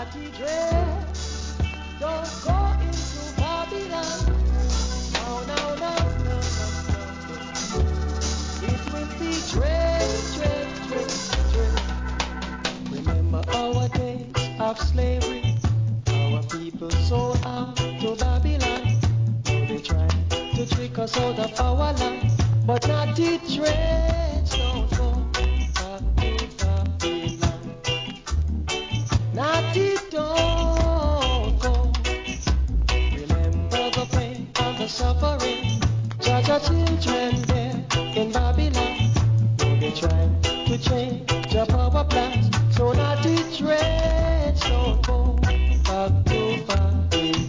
Don't go into Babylon. No, no, no, no, no, no. It will be dread. Remember our days of slavery. Our people sold out to Babylon. Now they try to trick us out of our land. But not the dreads. Don't go back to Babylon. Not the don't go. Remember the pain and the suffering. Judge our children there in Babylon. Now they try to change your power plans.